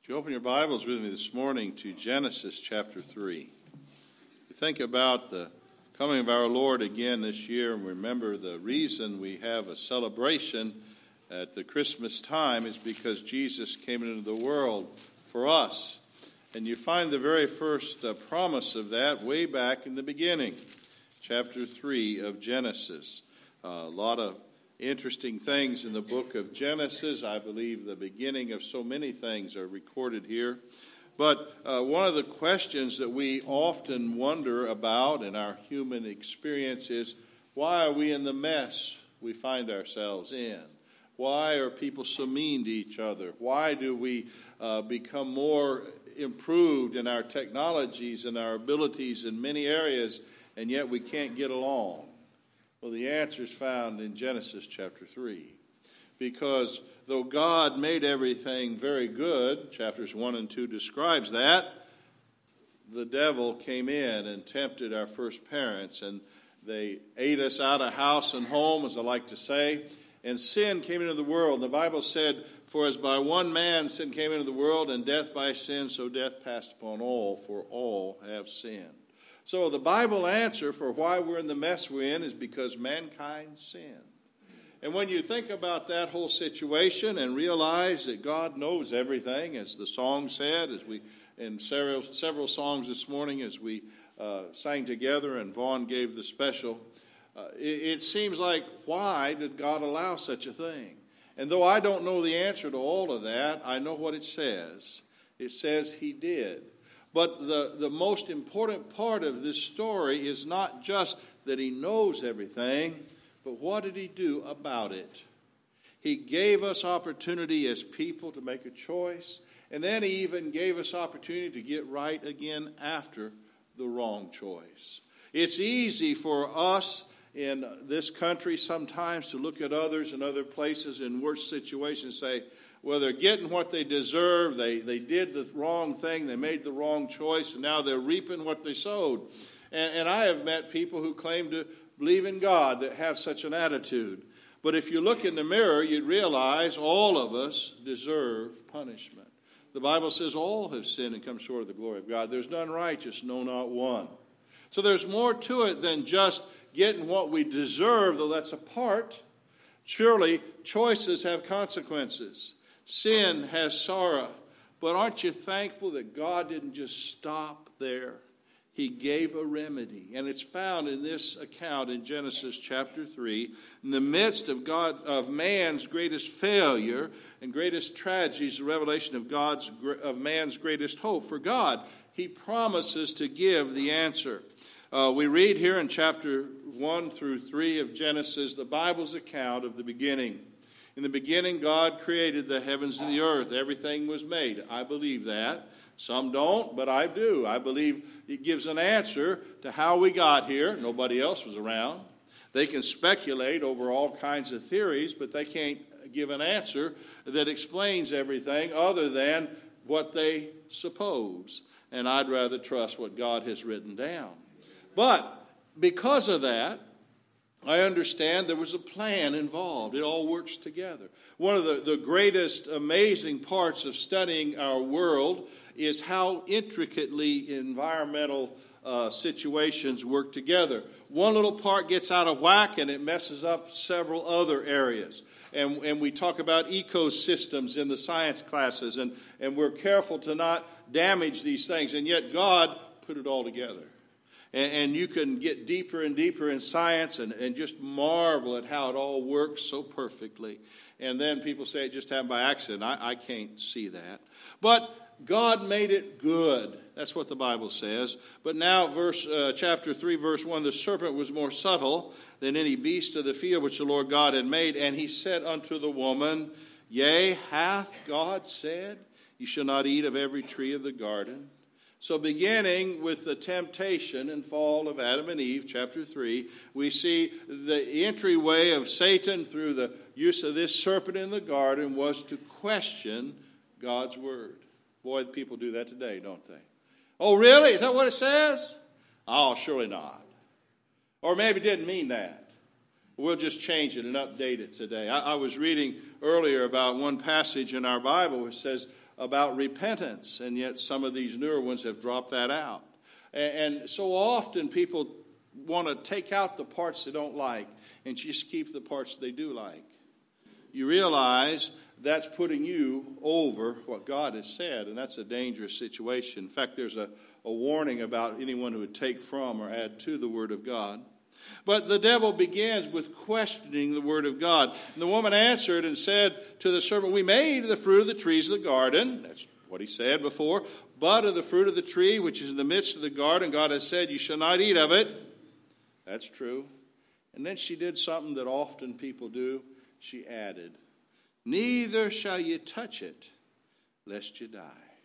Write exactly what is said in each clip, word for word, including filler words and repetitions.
Would you open your Bibles with me this morning to Genesis chapter three? We think about the coming of our Lord again this year, and remember the reason we have a celebration at the Christmas time is because Jesus came into the world for us. And you find the very first uh, promise of that way back in the beginning, chapter three of Genesis. Uh, a lot of interesting things in the book of Genesis. I believe the beginning of so many things are recorded here. But uh, one of the questions that we often wonder about in our human experience is, why are we in the mess we find ourselves in? Why are people so mean to each other? Why do we uh, become more improved in our technologies and our abilities in many areas, and yet we can't get along? Well, the answer is found in Genesis chapter three. Because though God made everything very good, chapters one and two describes that, the devil came in and tempted our first parents, and they ate us out of house and home, as I like to say, and sin came into the world. And the Bible said, for as by one man sin came into the world, and death by sin, so death passed upon all, for all have sinned. So the Bible answer for why we're in the mess we're in is because mankind sinned. And when you think about that whole situation and realize that God knows everything, as the song said, as we in several, several songs this morning as we uh, sang together and Vaughn gave the special, uh, it, it seems like, why did God allow such a thing? And though I don't know the answer to all of that, I know what it says. It says he did. But the, the most important part of this story is not just that he knows everything, but what did he do about it? He gave us opportunity as people to make a choice, and then he even gave us opportunity to get right again after the wrong choice. It's easy for us in this country sometimes to look at others in other places in worse situations and say, well, they're getting what they deserve. They they did the wrong thing. They made the wrong choice, and now they're reaping what they sowed. And, and I have met people who claim to believe in God that have such an attitude. But if you look in the mirror, you'd realize all of us deserve punishment. The Bible says all have sinned and come short of the glory of God. There's none righteous, no, not one. So there's more to it than just getting what we deserve, though that's a part. Surely choices have consequences. Sin has sorrow. But aren't you thankful that God didn't just stop there? He gave a remedy. And it's found in this account in Genesis chapter three. In the midst of God, of man's greatest failure and greatest tragedies, the revelation of God's of man's greatest hope for God, he promises to give the answer. Uh, we read here in chapter one through three of Genesis, the Bible's account of the beginning. In the beginning, God created the heavens and the earth. Everything was made. I believe that. Some don't, but I do. I believe it gives an answer to how we got here. Nobody else was around. They can speculate over all kinds of theories, but they can't give an answer that explains everything other than what they suppose. And I'd rather trust what God has written down. But because of that, I understand there was a plan involved. It all works together. One of the, the greatest amazing parts of studying our world is how intricately environmental uh, situations work together. One little part gets out of whack and it messes up several other areas. And, and we talk about ecosystems in the science classes, and, and we're careful to not damage these things. And yet God put it all together. And you can get deeper and deeper in science and, and just marvel at how it all works so perfectly. And then people say it just happened by accident. I, I can't see that. But God made it good. That's what the Bible says. But now verse uh, chapter three, verse one, the serpent was more subtle than any beast of the field which the Lord God had made. And he said unto the woman, Yea, hath God said, You shall not eat of every tree of the garden? So beginning with the temptation and fall of Adam and Eve, chapter three, we see the entryway of Satan through the use of this serpent in the garden was to question God's word. Boy, people do that today, don't they? Oh, really? Is that what it says? Oh, surely not. Or maybe it didn't mean that. We'll just change it and update it today. I, I was reading earlier about one passage in our Bible which says, about repentance, and yet some of these newer ones have dropped that out. And, and so often people want to take out the parts they don't like and just keep the parts they do like. You realize that's putting you over what God has said, and that's a dangerous situation. In fact, there's a, a warning about anyone who would take from or add to the Word of God. But the devil begins with questioning the Word of God. And the woman answered and said to the serpent, we may eat of the fruit of the trees of the garden. That's what he said before. But of the fruit of the tree which is in the midst of the garden, God has said, you shall not eat of it. That's true. And then she did something that often people do. She added, neither shall you touch it, lest you die.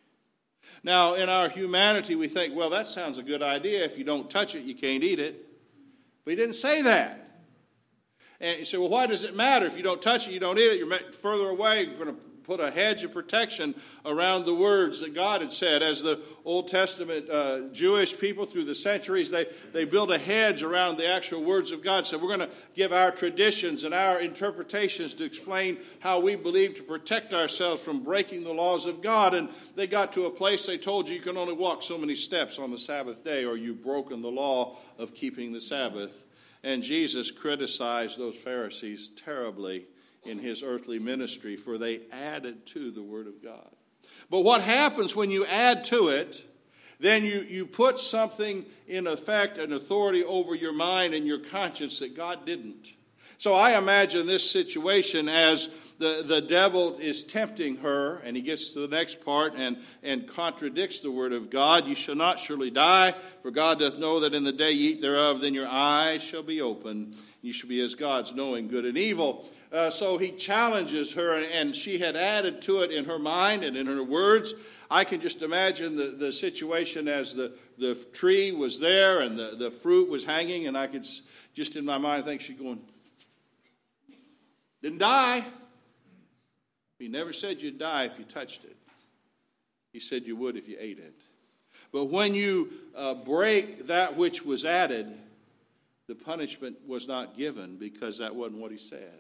Now, in our humanity, we think, well, that sounds a good idea. If you don't touch it, you can't eat it. But he didn't say that. And you say, well, why does it matter? If you don't touch it, you don't eat it. You're further away. You're going to put a hedge of protection around the words that God had said. As the Old Testament uh, Jewish people through the centuries, they, they built a hedge around the actual words of God. So we're going to give our traditions and our interpretations to explain how we believe to protect ourselves from breaking the laws of God. And they got to a place they told you you can only walk so many steps on the Sabbath day or you've broken the law of keeping the Sabbath. And Jesus criticized those Pharisees terribly in his earthly ministry, for they added to the Word of God. But what happens when you add to it, then you, you put something in effect, an authority over your mind and your conscience that God didn't. So I imagine this situation as the, the devil is tempting her, and he gets to the next part and, and contradicts the Word of God. You shall not surely die, for God doth know that in the day ye eat thereof, then your eyes shall be opened. You shall be as gods, knowing good and evil. Uh, so he challenges her, and, and she had added to it in her mind and in her words. I can just imagine the, the situation as the, the tree was there and the, the fruit was hanging, and I could just in my mind think she's going, didn't die. He never said you'd die if you touched it. He said you would if you ate it. But when you uh, break that which was added, the punishment was not given because that wasn't what he said.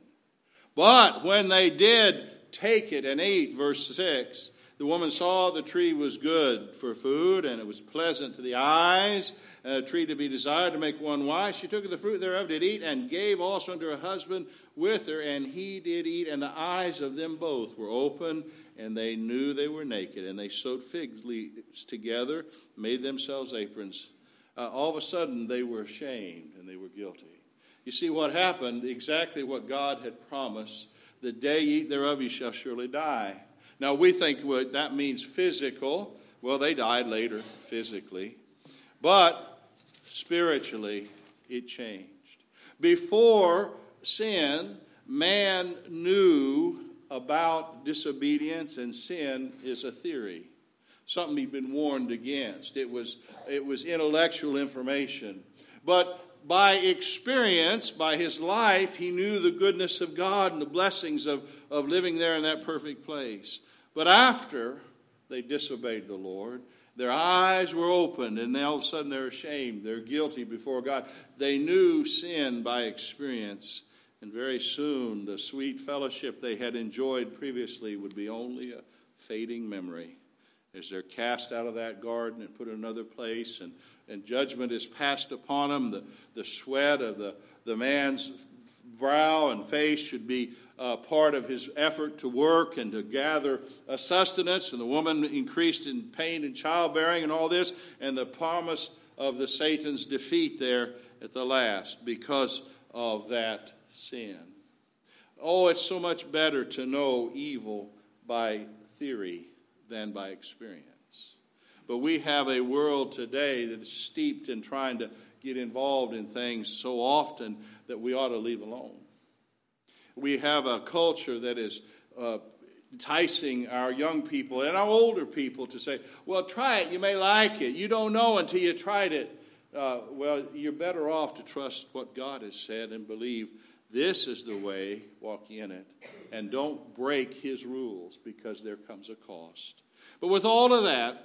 But when they did take it and eat, verse six, the woman saw the tree was good for food, and it was pleasant to the eyes, a tree to be desired to make one wise. She took of the fruit thereof, did eat, and gave also unto her husband with her, and he did eat. And the eyes of them both were open, and they knew they were naked. And they sewed fig leaves together, made themselves aprons. Uh, all of a sudden, they were ashamed, and they were guilty. You see what happened, exactly what God had promised. The day ye eat thereof, ye shall surely die. Now, we think well, that means physical. Well, they died later physically. But spiritually, it changed. Before sin, man knew about disobedience, and sin is a theory. Something he'd been warned against. It was, it was intellectual information. But by experience, by his life, he knew the goodness of God and the blessings of, of living there in that perfect place. But after they disobeyed the Lord, their eyes were opened, and then all of a sudden they're ashamed. They're guilty before God. They knew sin by experience, and very soon the sweet fellowship they had enjoyed previously would be only a fading memory as they're cast out of that garden and put in another place, and, and judgment is passed upon them. The, the sweat of the, the man's brow and face should be uh, part of his effort to work and to gather a sustenance, and the woman increased in pain and childbearing and all this, and the promise of the Satan's defeat there at the last because of that sin. Oh, it's so much better to know evil by theory than by experience. But we have a world today that is steeped in trying to get involved in things so often that we ought to leave alone. We have a culture that is uh, enticing our young people and our older people to say, well, try it, you may like it. You don't know until you tried it. Uh, well, you're better off to trust what God has said and believe this is the way, walk in it, and don't break his rules because there comes a cost. But with all of that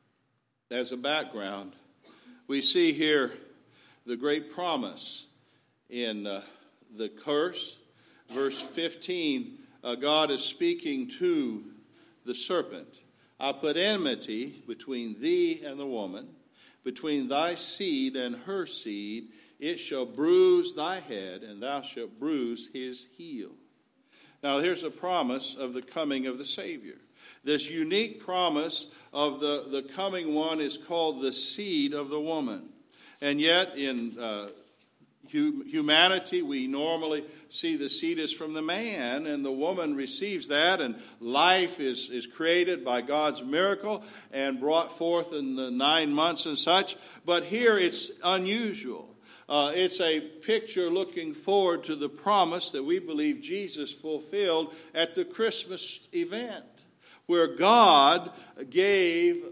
as a background, we see here the great promise in uh, the curse. Verse fifteen, uh, God is speaking to the serpent. I'll put enmity between thee and the woman, between thy seed and her seed. It shall bruise thy head, and thou shalt bruise his heel. Now here's a promise of the coming of the Savior. This unique promise of the, the coming one is called the seed of the woman. And yet in uh, hu- humanity, we normally see the seed is from the man, and the woman receives that, and life is, is created by God's miracle and brought forth in the nine months and such. But here it's unusual. Uh, it's a picture looking forward to the promise that we believe Jesus fulfilled at the Christmas event, where God gave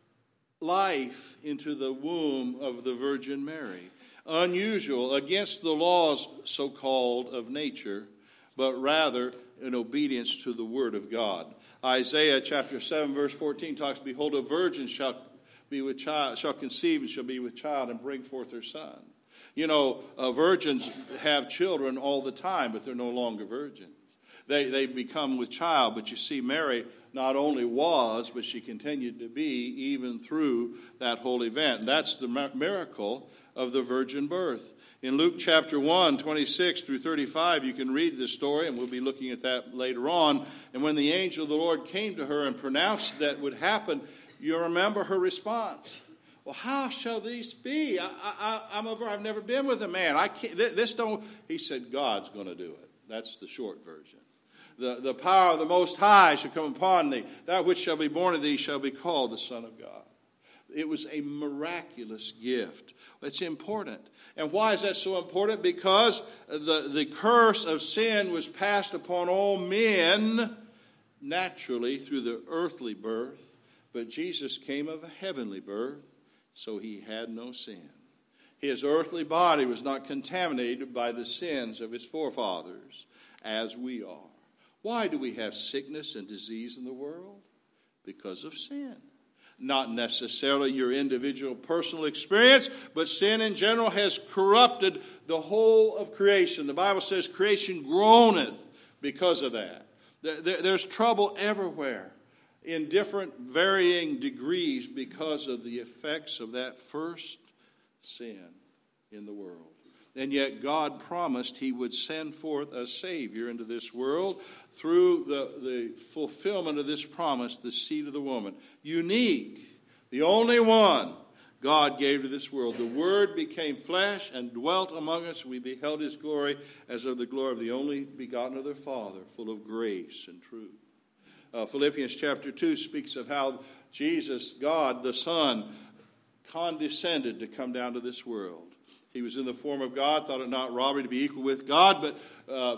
life into the womb of the Virgin Mary. Unusual, against the laws, so-called, of nature, but rather in obedience to the Word of God. Isaiah chapter seven, verse fourteen talks, behold, a virgin shall be with child, shall conceive and shall be with child and bring forth her son. You know, uh, virgins have children all the time, but they're no longer virgins. They they become with child, but you see, Mary not only was, but she continued to be even through that whole event. And that's the miracle of the virgin birth. In Luke chapter one, twenty-six through thirty-five, you can read this story, and we'll be looking at that later on. And when the angel of the Lord came to her and pronounced that would happen, you remember her response. Well, how shall these be? I, I, I'm a, I've never been with a man. I can't, this don't. He said, God's going to do it. That's the short version. The, the power of the Most High shall come upon thee. That which shall be born of thee shall be called the Son of God. It was a miraculous gift. It's important. And why is that so important? Because the, the curse of sin was passed upon all men naturally through the earthly birth. But Jesus came of a heavenly birth, so he had no sin. His earthly body was not contaminated by the sins of his forefathers, as we are. Why do we have sickness and disease in the world? Because of sin. Not necessarily your individual personal experience, but sin in general has corrupted the whole of creation. The Bible says creation groaneth because of that. There's trouble everywhere in different varying degrees because of the effects of that first sin in the world. And yet God promised he would send forth a Savior into this world through the, the fulfillment of this promise, the seed of the woman. Unique, the only one God gave to this world. The Word became flesh and dwelt among us. We beheld his glory as of the glory of the only begotten of the Father, full of grace and truth. Uh, Philippians chapter two speaks of how Jesus, God, the Son, condescended to come down to this world. He was in the form of God, thought it not robbery to be equal with God, but uh,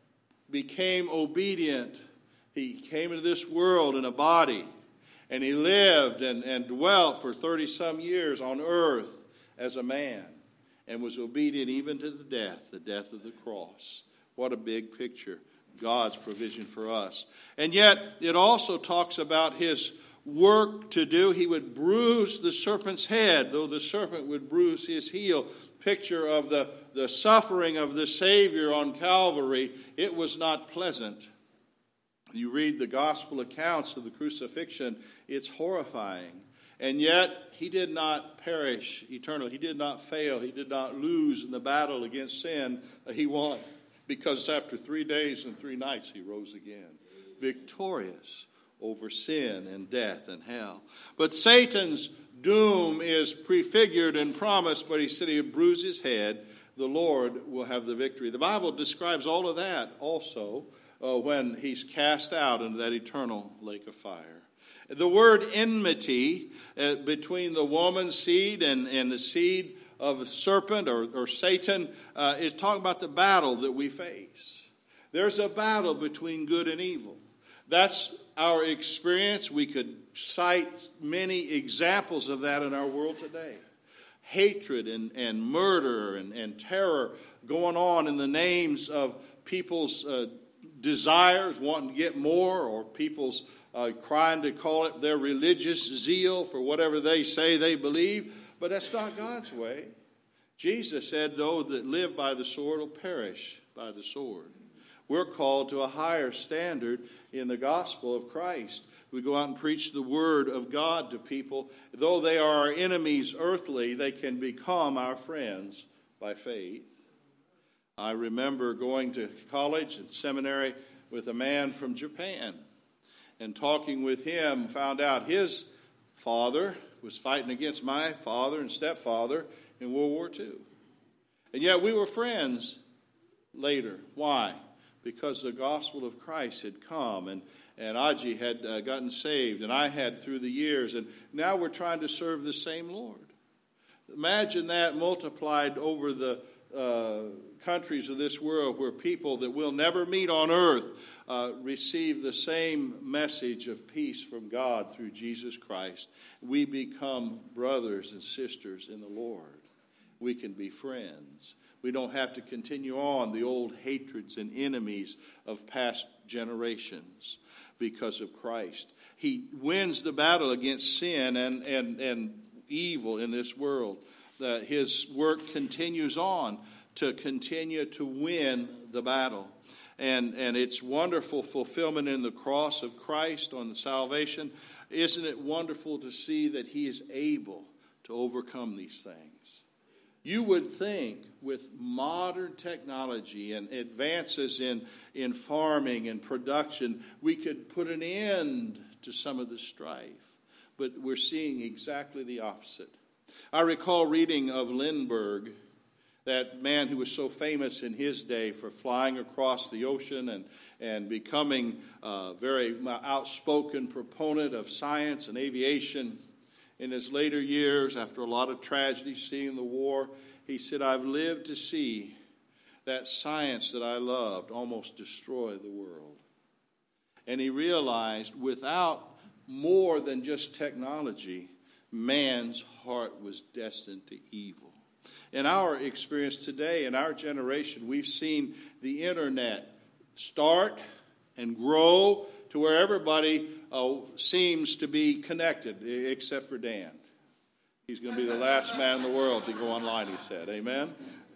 became obedient. He came into this world in a body, and he lived and, and dwelt for thirty-some years on earth as a man, and was obedient even to the death, the death of the cross. What a big picture. God's provision for us. And yet, it also talks about his work to do. He would bruise the serpent's head, though the serpent would bruise his heel. Picture of the, the suffering of the Savior on Calvary. It was not pleasant. You read the gospel accounts of the crucifixion, it's horrifying. And yet, he did not perish eternally. He did not fail. He did not lose in the battle against sin. He won. Because after three days and three nights, he rose again, victorious over sin and death and hell. But Satan's doom is prefigured and promised, but he said he would bruise his head. The Lord will have the victory. The Bible describes all of that also uh, when he's cast out into that eternal lake of fire. The word enmity uh, between the woman's seed and, and the seed of the serpent or, or Satan uh, is talking about the battle that we face. There's a battle between good and evil. That's our experience. We could cite many examples of that in our world today. Hatred and, and murder and, and terror going on in the names of people's uh, desires, wanting to get more, or people's uh, trying to call it their religious zeal for whatever they say they believe. But that's not God's way. Jesus said, those that live by the sword will perish by the sword. We're called to a higher standard in the gospel of Christ, We go out and preach the word of God to people. Though they are our enemies earthly, they can become our friends by faith. I remember going to college and seminary with a man from Japan, and talking with him, found out his father was fighting against my father and stepfather in World War Two. And yet we were friends later. Why? Because the gospel of Christ had come, and, and Aji had uh, gotten saved, and I had through the years, and now we're trying to serve the same Lord. Imagine that multiplied over the uh, countries of this world, where people that will never meet on earth uh, receive the same message of peace from God through Jesus Christ. We become brothers and sisters in the Lord. We can be friends. We don't have to continue on the old hatreds and enemies of past generations because of Christ. He wins the battle against sin and, and, and evil in this world. Uh, his work continues on to continue to win the battle. And, and it's wonderful fulfillment in the cross of Christ on the salvation. Isn't it wonderful to see that he is able to overcome these things? You would think with modern technology and advances in, in farming and production, we could put an end to some of the strife. But we're seeing exactly the opposite. I recall reading of Lindbergh, that man who was so famous in his day for flying across the ocean and, and becoming a very outspoken proponent of science and aviation. In his later years, after a lot of tragedy, seeing the war, he said, I've lived to see that science that I loved almost destroy the world. And he realized without more than just technology, man's heart was destined to evil. In our experience today, in our generation, we've seen the internet start and grow to where everybody uh, seems to be connected, except for Dan. He's going to be the last man in the world to go online, he said. Amen?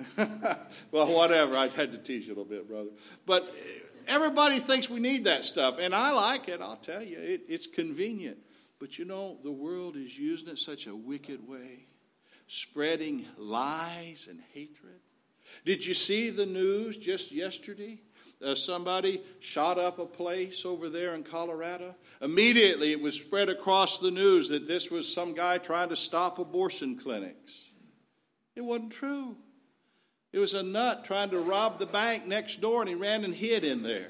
Well, whatever. I had to teach you a little bit, brother. But everybody thinks we need that stuff, and I like it. I'll tell you, it, it's convenient. But you know, the world is using it such a wicked way, spreading lies and hatred. Did you see the news just yesterday? Uh, somebody shot up a place over there in Colorado. Immediately it was spread across the news that this was some guy trying to stop abortion clinics. It wasn't true. It was a nut trying to rob the bank next door, and he ran and hid in there.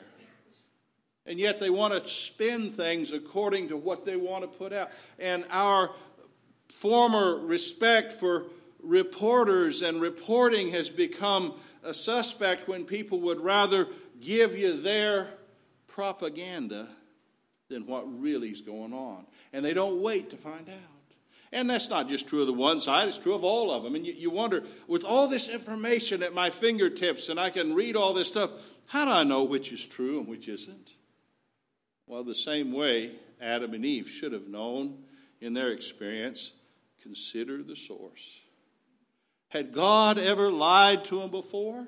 And yet they want to spin things according to what they want to put out. And our former respect for reporters and reporting has become a suspect when people would rather give you their propaganda than what really is going on. And they don't wait to find out. And that's not just true of the one side, it's true of all of them. And you, you wonder, with all this information at my fingertips and I can read all this stuff, how do I know which is true and which isn't? Well, the same way Adam and Eve should have known in their experience, consider the source. Had God ever lied to them before?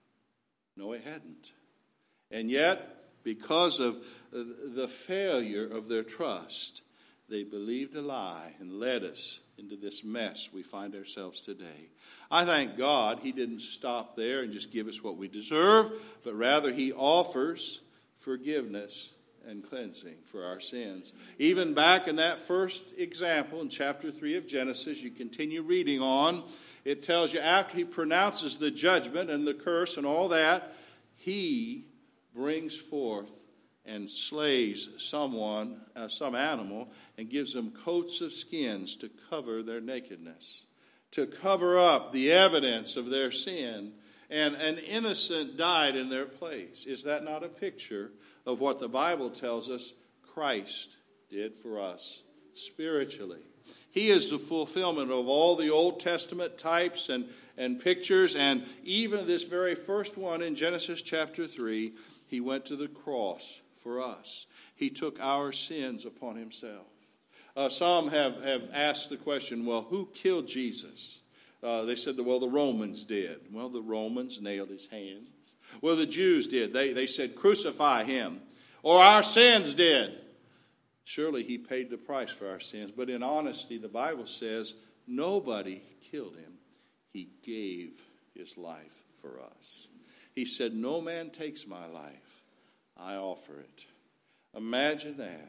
No, he hadn't. And yet, because of the failure of their trust, they believed a lie and led us into this mess we find ourselves today. I thank God he didn't stop there and just give us what we deserve, but rather he offers forgiveness and cleansing for our sins. Even back in that first example in chapter three of Genesis, you continue reading on, it tells you after he pronounces the judgment and the curse and all that, he brings forth and slays someone, uh, some animal, and gives them coats of skins to cover their nakedness, to cover up the evidence of their sin, and an innocent died in their place. Is that not a picture of what the Bible tells us Christ did for us spiritually? He is the fulfillment of all the Old Testament types and, and pictures, and even this very first one in Genesis chapter three, he went to the cross for us. He took our sins upon himself. Uh, some have, have asked the question, well, who killed Jesus? Uh, they said, well, the Romans did. Well, the Romans nailed his hands. Well, the Jews did. They, they said, crucify him. Or our sins did. Surely he paid the price for our sins. But in honesty, the Bible says nobody killed him. He gave his life for us. He said, no man takes my life. I offer it. Imagine that.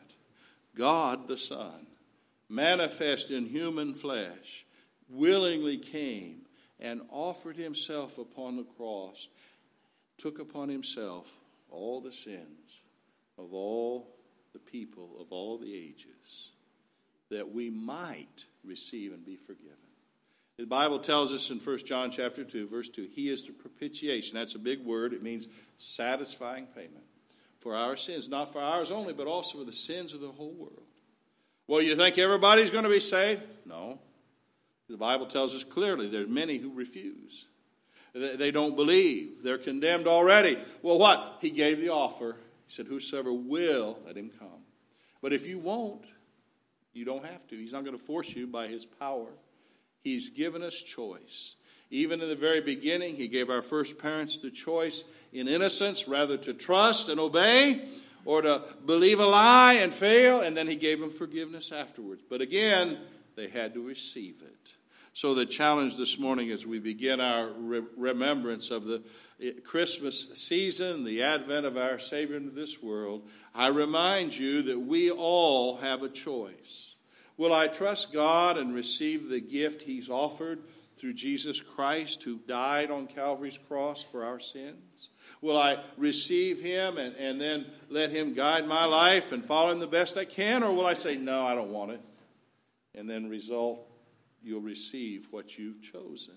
God the Son, manifest in human flesh, willingly came and offered himself upon the cross, took upon himself all the sins of all the people of all the ages, that we might receive and be forgiven. The Bible tells us in First John chapter two, verse two, he is the propitiation. That's a big word. It means satisfying payment for our sins, not for ours only, but also for the sins of the whole world. Well, you think everybody's going to be saved? No. The Bible tells us clearly there's many who refuse. They don't believe. They're condemned already. Well, what? He gave the offer. He said, whosoever will, let him come. But if you won't, you don't have to. He's not going to force you by his power. He's given us choice. Even in the very beginning, he gave our first parents the choice in innocence, rather to trust and obey or to believe a lie and fail, and then he gave them forgiveness afterwards. But again, they had to receive it. So the challenge this morning as we begin our re- remembrance of the Christmas season, the advent of our Savior into this world, I remind you that we all have a choice. Will I trust God and receive the gift he's offered through Jesus Christ, who died on Calvary's cross for our sins? Will I receive him and, and then let him guide my life and follow him the best I can? Or will I say, no, I don't want it? And then result, you'll receive what you've chosen.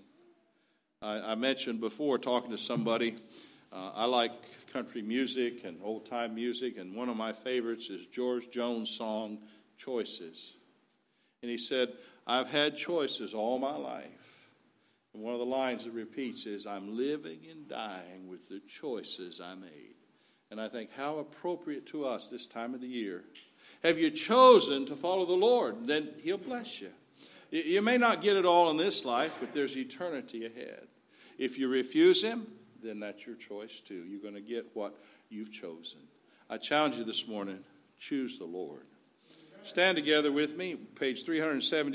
I, I mentioned before, talking to somebody, uh, I like country music and old-time music, and one of my favorites is George Jones' song, Choices. And he said, I've had choices all my life. And one of the lines it repeats is, I'm living and dying with the choices I made. And I think, how appropriate to us this time of the year. Have you chosen to follow the Lord? Then he'll bless you. You may not get it all in this life, but there's eternity ahead. If you refuse him, then that's your choice too. You're going to get what you've chosen. I challenge you this morning, choose the Lord. Stand together with me, page three seventy.